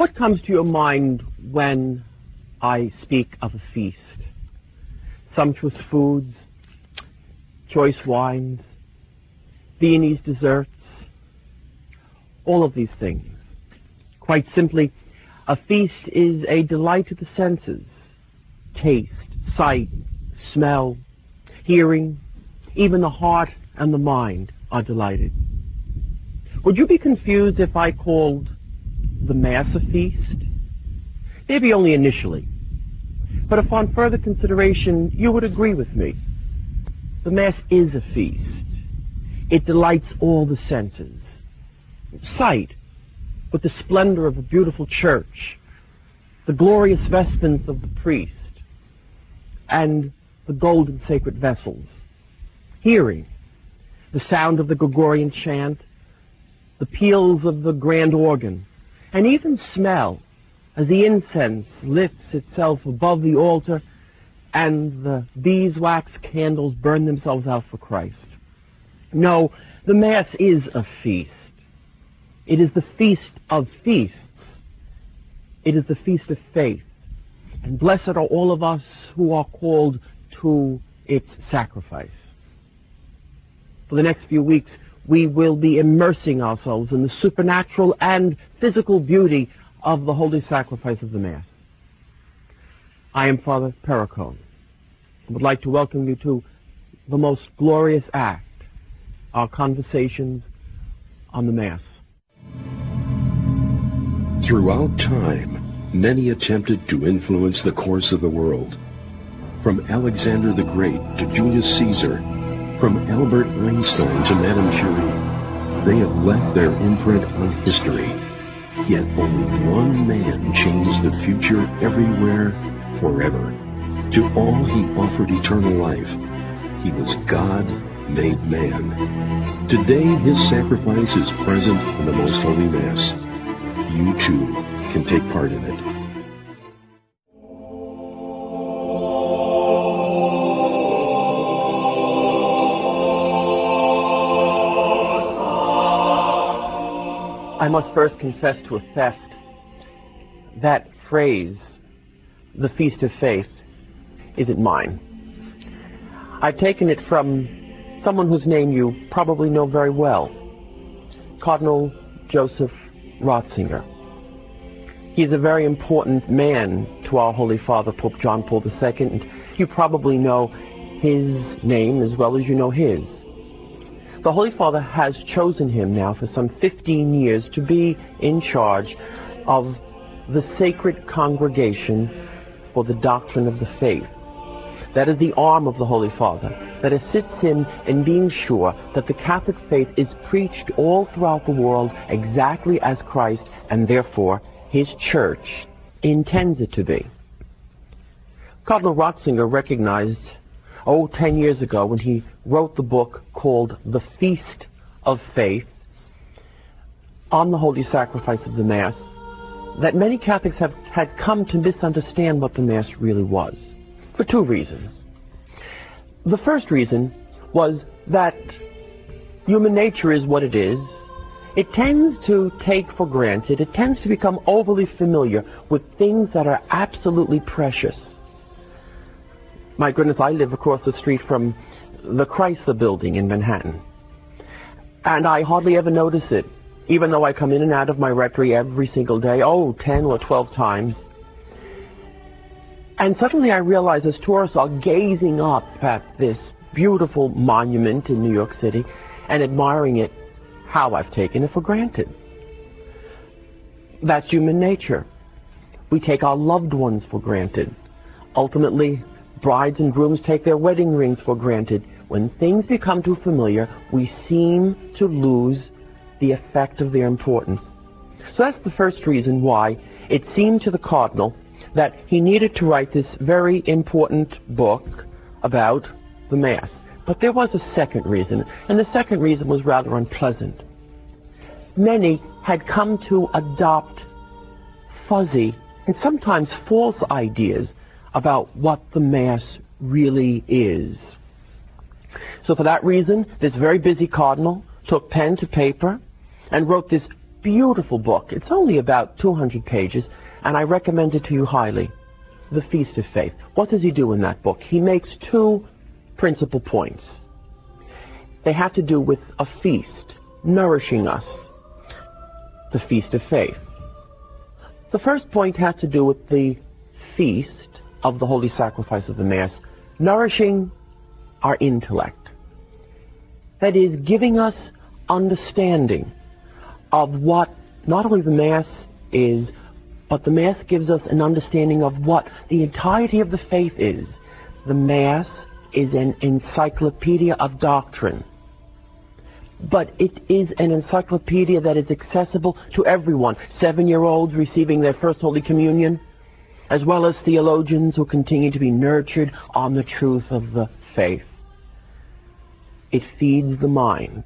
What comes to your mind when I speak of a feast? Sumptuous foods, choice wines, Viennese desserts, all of these things. Quite simply, a feast is a delight to the senses. Taste, sight, smell, hearing, even the heart and the mind are delighted. Would you be confused if I called the Mass a feast? Maybe only initially. But upon further consideration, you would agree with me. The Mass is a feast. It delights all the senses. Sight, with the splendor of a beautiful church, the glorious vestments of the priest, and the golden sacred vessels. Hearing, the sound of the Gregorian chant, the peals of the grand organ, and even smell as the incense lifts itself above the altar and the beeswax candles burn themselves out for Christ. No, the Mass is a feast. It is the feast of feasts. It is the feast of faith. And blessed are all of us who are called to its sacrifice. For the next few weeks, we will be immersing ourselves in the supernatural and physical beauty of the holy sacrifice of the Mass. I am Father Perricone. I would like to welcome you to the most glorious act, our conversations on the Mass. Throughout time, many attempted to influence the course of the world. From Alexander the Great to Julius Caesar, from Albert Einstein to Madame Curie, they have left their imprint on history. Yet only one man changed the future everywhere, forever. To all he offered eternal life. He was God made man. Today his sacrifice is present in the Most Holy Mass. You too can take part in it. I must first confess to a theft. That phrase, the Feast of Faith, isn't mine. I've taken it from someone whose name you probably know very well, Cardinal Joseph Ratzinger. He's a very important man to our Holy Father, Pope John Paul II, and you probably know his name as well as you know his. The Holy Father has chosen him now for some 15 years to be in charge of the Sacred Congregation for the Doctrine of the Faith. That is the arm of the Holy Father that assists him in being sure that the Catholic faith is preached all throughout the world exactly as Christ and therefore his Church intends it to be. Cardinal Ratzinger recognized 10 years ago when he wrote the book called The Feast of Faith on the Holy Sacrifice of the Mass, that many Catholics had come to misunderstand what the Mass really was, for two reasons. The first reason was that human nature is what it is. It tends to take for granted, it tends to become overly familiar with things that are absolutely precious. My goodness, I live across the street from the Chrysler Building in Manhattan. And I hardly ever notice it, even though I come in and out of my rectory every single day, 10 or 12 times. And suddenly I realize as tourists are gazing up at this beautiful monument in New York City and admiring it, how I've taken it for granted. That's human nature. We take our loved ones for granted. Ultimately, brides and grooms take their wedding rings for granted. When things become too familiar, we seem to lose the effect of their importance. So that's the first reason why it seemed to the Cardinal that he needed to write this very important book about the Mass. But there was a second reason, and the second reason was rather unpleasant. Many had come to adopt fuzzy and sometimes false ideas about what the Mass really is. So for that reason, this very busy cardinal took pen to paper and wrote this beautiful book. It's only about 200 pages, and I recommend it to you highly. The Feast of Faith. What does he do in that book? He makes two principal points. They have to do with a feast, nourishing us. The Feast of Faith. The first point has to do with the feast of the Holy Sacrifice of the Mass, nourishing our intellect. That is, giving us understanding of what not only the Mass is, but the Mass gives us an understanding of what the entirety of the faith is. The Mass is an encyclopedia of doctrine. But it is an encyclopedia that is accessible to everyone. 7-year-olds receiving their first Holy Communion, as well as theologians who continue to be nurtured on the truth of the faith. It feeds the mind.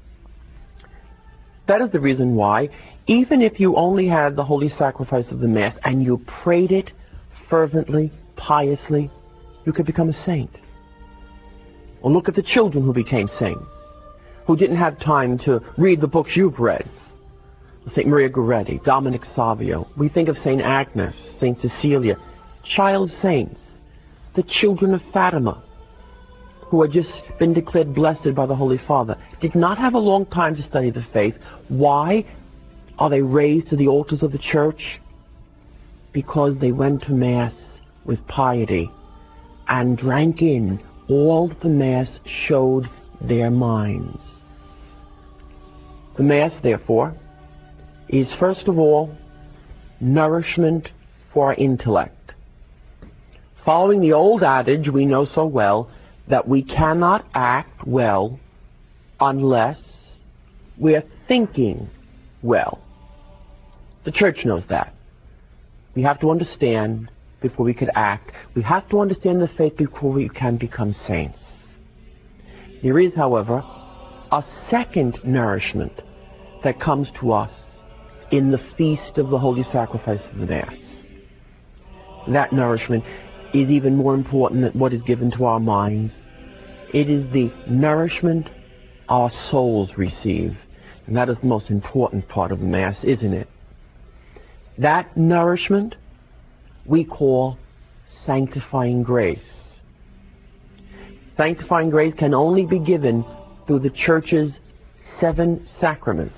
That is the reason why, even if you only had the Holy Sacrifice of the Mass and you prayed it fervently, piously, you could become a saint. Or look at the children who became saints, who didn't have time to read the books you've read. St. Maria Goretti, Dominic Savio. We think of St. Agnes, St. Cecilia, child saints, the children of Fatima, who had just been declared blessed by the Holy Father, did not have a long time to study the faith. Why are they raised to the altars of the church? Because they went to Mass with piety and drank in all that the Mass showed their minds. The Mass, therefore, is first of all nourishment for our intellect. Following the old adage we know so well, that we cannot act well unless we're thinking well. The Church knows that. We have to understand before we could act. We have to understand the faith before we can become saints. There is, however, a second nourishment that comes to us in the feast of the Holy Sacrifice of the Mass. That nourishment is even more important than what is given to our minds. It is the nourishment our souls receive. And that is the most important part of the Mass, isn't it? That nourishment we call sanctifying grace. Sanctifying grace can only be given through the Church's 7 sacraments.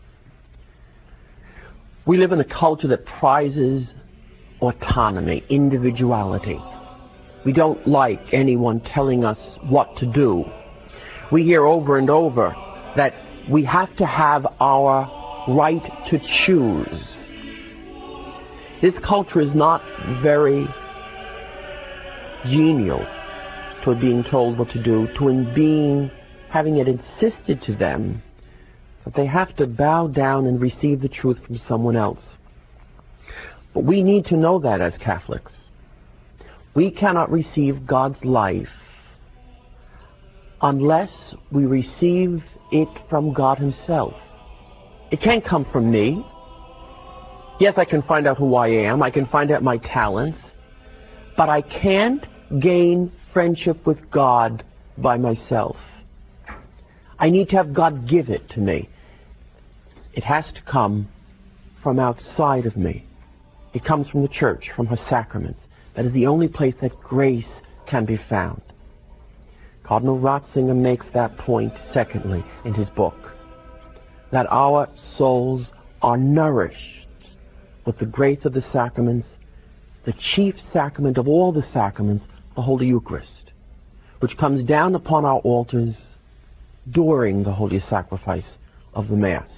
We live in a culture that prizes autonomy, individuality. We don't like anyone telling us what to do. We hear over and over that we have to have our right to choose. This culture is not very genial toward being told what to do, to having it insisted to them that they have to bow down and receive the truth from someone else. But we need to know that as Catholics. We cannot receive God's life unless we receive it from God Himself. It can't come from me. Yes, I can find out who I am. I can find out my talents. But I can't gain friendship with God by myself. I need to have God give it to me. It has to come from outside of me. It comes from the Church, from her sacraments. That is the only place that grace can be found. Cardinal Ratzinger makes that point, secondly, in his book, that our souls are nourished with the grace of the sacraments, the chief sacrament of all the sacraments, the Holy Eucharist, which comes down upon our altars during the Holy Sacrifice of the Mass.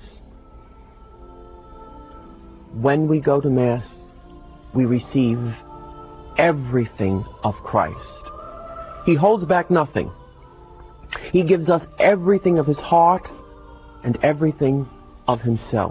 When we go to Mass, we receive everything of Christ. He holds back nothing. He gives us everything of His heart and everything of Himself.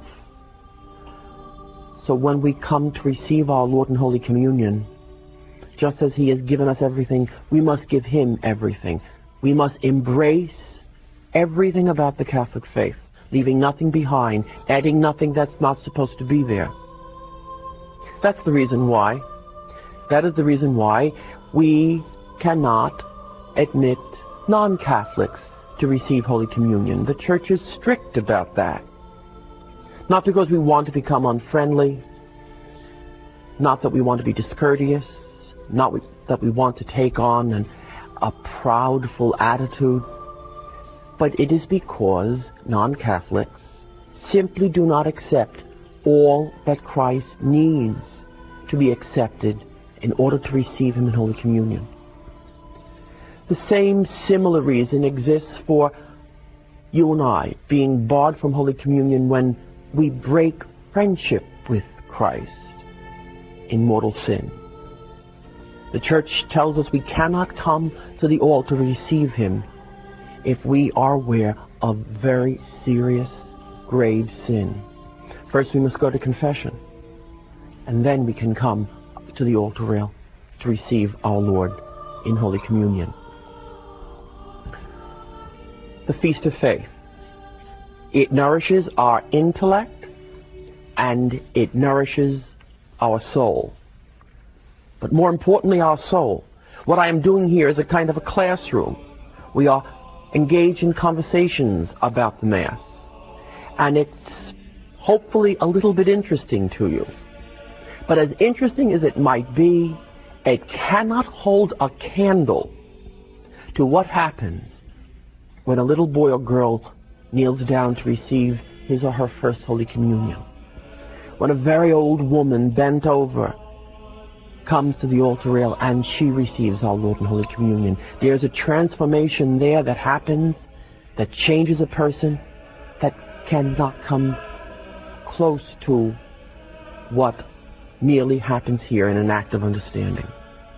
So when we come to receive our Lord in Holy Communion, just as He has given us everything, we must give Him everything. We must embrace everything about the Catholic faith, leaving nothing behind, adding nothing that's not supposed to be there. That's the reason why. That is the reason why we cannot admit non-Catholics to receive Holy Communion. The Church is strict about that. Not because we want to become unfriendly, not that we want to be discourteous, not that we want to take on a proudful attitude, but it is because non-Catholics simply do not accept all that Christ needs to be accepted in order to receive Him in Holy Communion. The same similar reason exists for you and I being barred from Holy Communion when we break friendship with Christ in mortal sin. The Church tells us we cannot come to the altar to receive Him if we are aware of very serious, grave sin. First we must go to confession, and then we can come to the altar rail to receive our Lord in Holy Communion. The Feast of Faith. It nourishes our intellect and it nourishes our soul. But more importantly, our soul. What I am doing here is a kind of a classroom. We are engaged in conversations about the Mass. And it's hopefully a little bit interesting to you. But as interesting as it might be, it cannot hold a candle to what happens when a little boy or girl kneels down to receive his or her first Holy Communion. When a very old woman bent over comes to the altar rail and she receives our Lord in Holy Communion. There's a transformation there that happens, that changes a person, that cannot come close to what merely happens here in an act of understanding.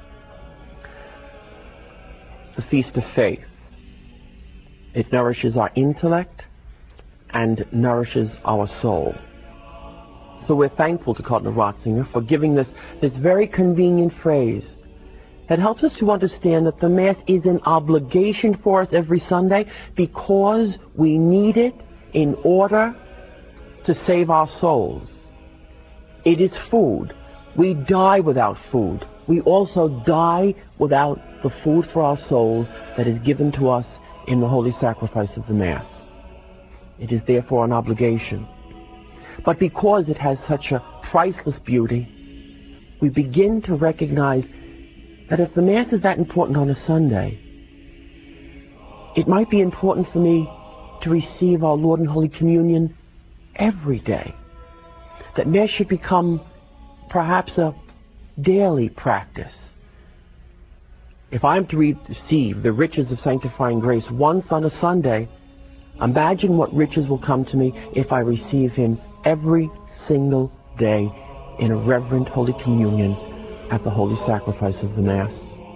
The Feast of Faith. It nourishes our intellect and nourishes our soul. So we're thankful to Cardinal Ratzinger for giving this very convenient phrase that helps us to understand that the Mass is an obligation for us every Sunday because we need it in order to save our souls. It is food. We die without food. We also die without the food for our souls that is given to us in the holy sacrifice of the Mass. It is therefore an obligation. But because it has such a priceless beauty, we begin to recognize that if the Mass is that important on a Sunday, it might be important for me to receive our Lord in Holy Communion every day. That Mass should become perhaps a daily practice. If I'm to receive the riches of sanctifying grace once on a Sunday, imagine what riches will come to me if I receive Him every single day in a reverent Holy Communion at the holy sacrifice of the Mass.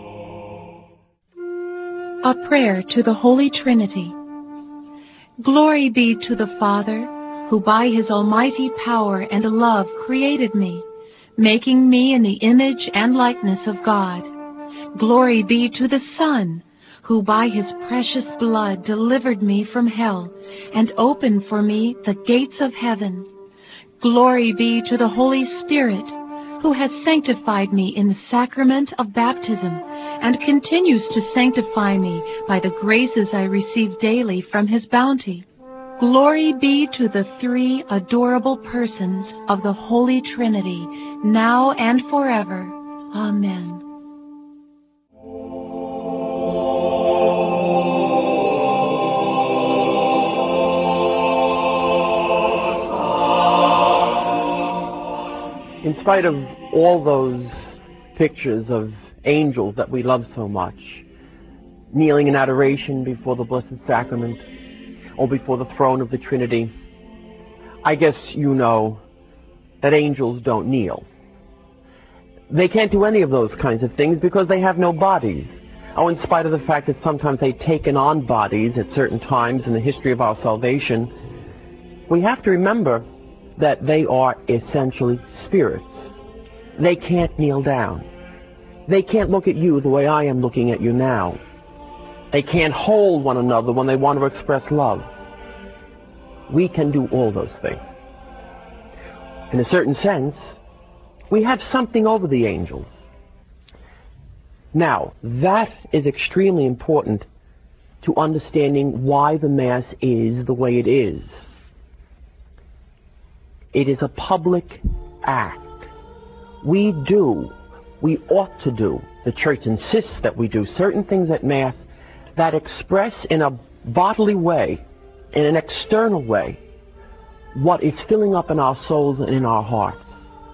A prayer to the Holy Trinity. Glory be to the Father, who by His almighty power and love created me, making me in the image and likeness of God. Glory be to the Son, who by His precious blood delivered me from hell and opened for me the gates of heaven. Glory be to the Holy Spirit, who has sanctified me in the sacrament of baptism and continues to sanctify me by the graces I receive daily from His bounty. Glory be to the three adorable persons of the Holy Trinity, now and forever. Amen. In spite of all those pictures of angels that we love so much, kneeling in adoration before the Blessed Sacrament or before the throne of the Trinity, I guess you know that angels don't kneel. They can't do any of those kinds of things because they have no bodies. Oh, in spite of the fact that sometimes they've taken on bodies at certain times in the history of our salvation, we have to remember that they are essentially spirits. They can't kneel down. They can't look at you the way I am looking at you now. They can't hold one another when they want to express love. We can do all those things. In a certain sense, we have something over the angels. Now, that is extremely important to understanding why the Mass is the way it is. It is a public act. We ought to do, the church insists that we do certain things at Mass that express in a bodily way, in an external way, what is filling up in our souls and in our hearts.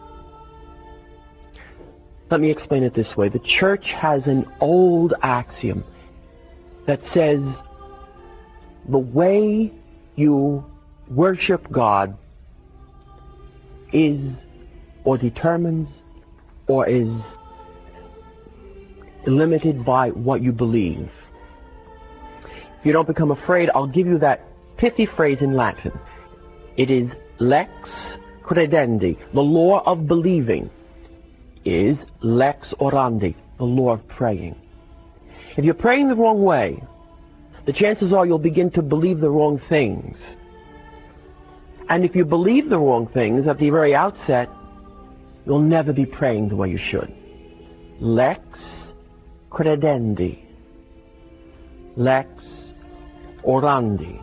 Let me explain it this way. The church has an old axiom that says the way you worship God is or determines or is limited by what you believe. If you don't become afraid, I'll give you that pithy phrase in Latin. It is lex credendi. The law of believing is lex orandi, the law of praying. If you're praying the wrong way, the chances are you'll begin to believe the wrong things. And if you believe the wrong things at the very outset, you'll never be praying the way you should. Lex credendi. Lex orandi.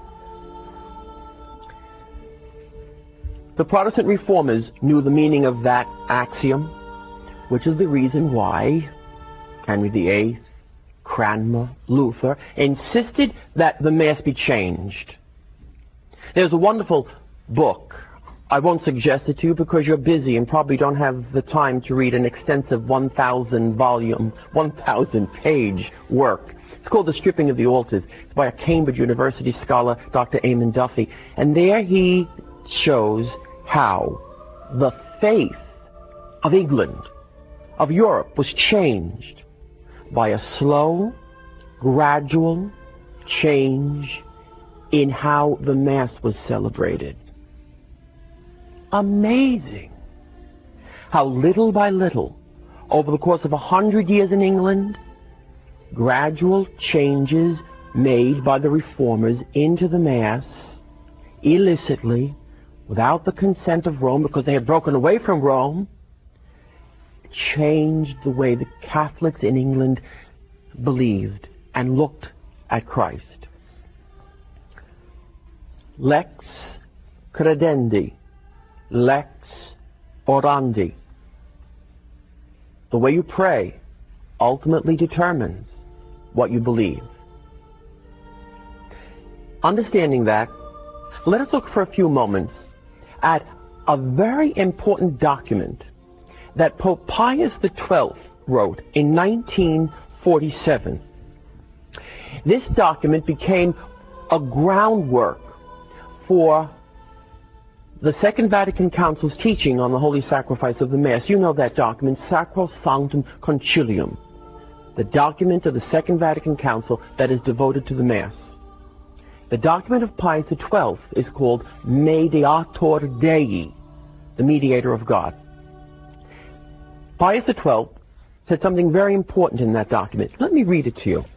The Protestant reformers knew the meaning of that axiom, which is the reason why Henry VIII, Cranmer, Luther insisted that the Mass be changed. There's a wonderful book. I won't suggest it to you because you're busy and probably don't have the time to read an extensive 1,000-page work. It's called The Stripping of the Altars. It's by a Cambridge University scholar, Dr. Eamon Duffy. And there he shows how the faith of England, of Europe, was changed by a slow, gradual change in how the Mass was celebrated. Amazing how little by little, over the course of 100 years in England, gradual changes made by the reformers into the Mass, illicitly, without the consent of Rome, because they had broken away from Rome, changed the way the Catholics in England believed and looked at Christ. Lex credendi, lex orandi. The way you pray ultimately determines what you believe. Understanding that, let us look for a few moments at a very important document that Pope Pius XII wrote in 1947. This document became a groundwork for the Second Vatican Council's teaching on the Holy Sacrifice of the Mass. You know that document, Sacrosanctum Concilium, the document of the Second Vatican Council that is devoted to the Mass. The document of Pius XII is called Mediator Dei, the mediator of God. Pius XII said something very important in that document. Let me read it to you.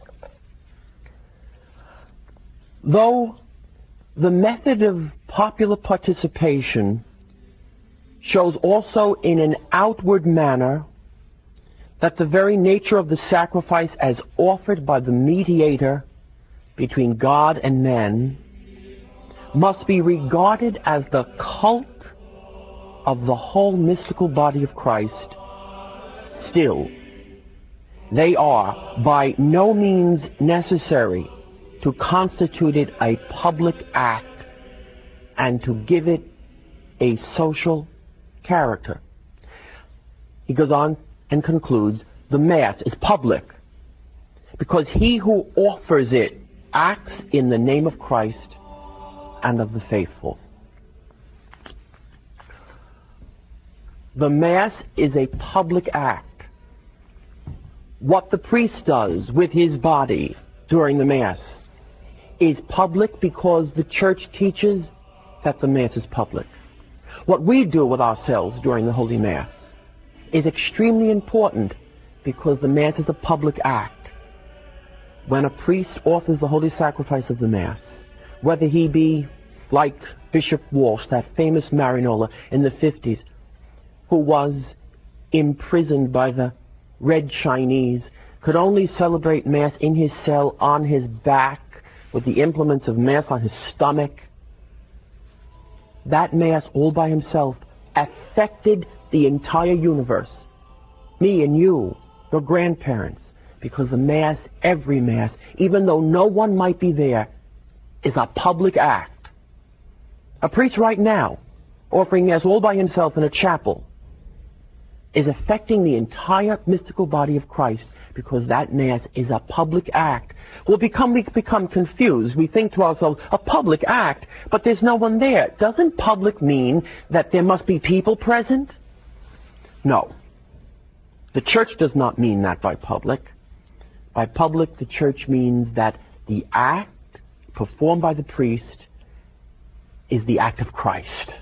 Though the method of popular participation shows also in an outward manner that the very nature of the sacrifice as offered by the mediator between God and men must be regarded as the cult of the whole mystical body of Christ, still, they are by no means necessary to constitute it a public act and to give it a social character. He goes on and concludes, the Mass is public because he who offers it acts in the name of Christ and of the faithful. The Mass is a public act. What the priest does with his body during the Mass is public because the Church teaches that the Mass is public. What we do with ourselves during the Holy Mass is extremely important because the Mass is a public act. When a priest offers the Holy Sacrifice of the Mass, whether he be like Bishop Walsh, that famous Marinola in the 50s, who was imprisoned by the Red Chinese, could only celebrate Mass in his cell on his back with the implements of Mass on his stomach. that Mass all by himself affected the entire universe. Me and you, your grandparents. Because the Mass, every Mass, even though no one might be there, is a public act. A priest right now, offering Mass all by himself in a chapel, is affecting the entire mystical body of Christ, because that Mass is a public act. We become confused. We think to ourselves, a public act, but there's no one there. Doesn't public mean that there must be people present? No. The Church does not mean that by public. By public, the Church means that the act performed by the priest is the act of Christ.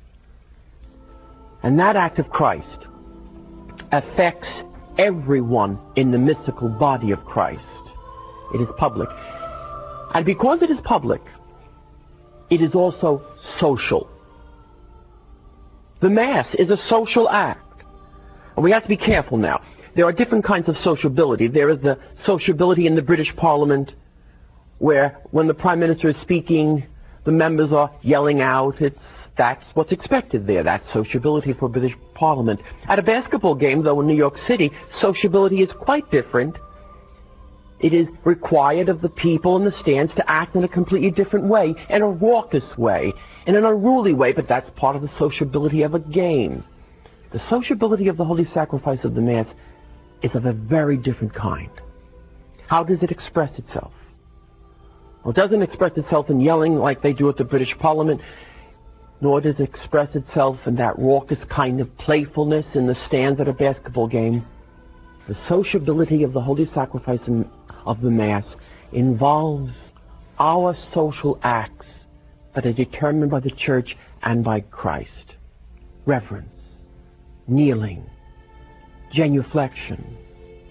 And that act of Christ affects everyone in the mystical body of Christ. It is public. And because it is public, it is also social. The Mass is a social act. And we have to be careful now. There are different kinds of sociability. There is the sociability in the British Parliament, where when the Prime Minister is speaking, the members are yelling out. That's what's expected there. That's sociability for British Parliament. At a basketball game, though, in New York City, sociability is quite different. It is required of the people in the stands to act in a completely different way, in a raucous way, in an unruly way, but that's part of the sociability of a game. The sociability of the Holy Sacrifice of the Mass is of a very different kind. How does it express itself? Well, it doesn't express itself in yelling like they do at the British Parliament, nor does it express itself in that raucous kind of playfulness in the stands at a basketball game. The sociability of the Holy Sacrifice of the Mass involves our social acts that are determined by the Church and by Christ. Reverence, kneeling, genuflection,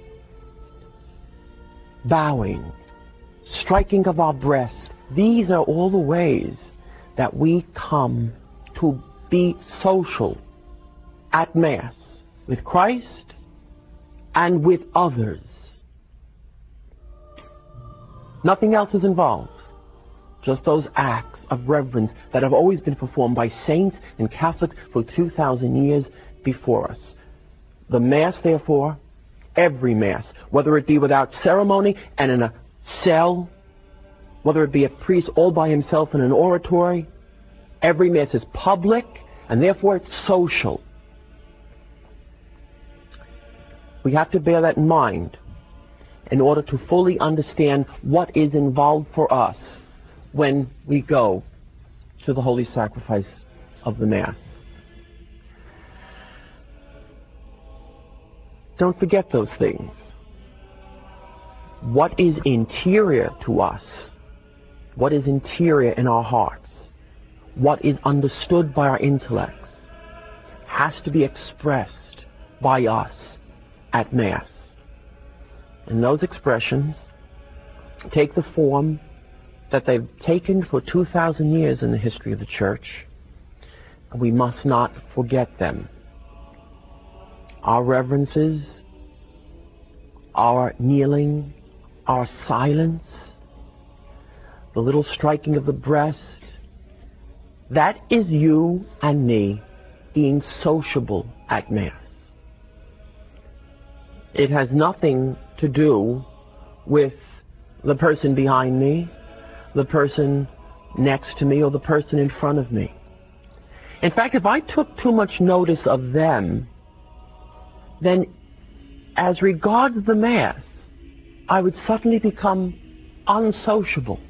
bowing, striking of our breast. These are all the ways that we come to be social at Mass with Christ and with others. Nothing else is involved. Just those acts of reverence that have always been performed by saints and Catholics for 2,000 years before us. The Mass, therefore, every Mass, whether it be without ceremony and in a cell, whether it be a priest all by himself in an oratory, every Mass is public, and therefore it's social. We have to bear that in mind in order to fully understand what is involved for us when we go to the Holy Sacrifice of the Mass. Don't forget those things. What is interior to us, what is interior in our hearts, what is understood by our intellects, has to be expressed by us at Mass. And those expressions take the form that they've taken for 2,000 years in the history of the Church, and we must not forget them. Our reverences, our kneeling, our silence, the little striking of the breast, that is you and me being sociable at Mass. It has nothing to do with the person behind me, the person next to me, or the person in front of me. In fact, if I took too much notice of them, then as regards the Mass, I would suddenly become unsociable.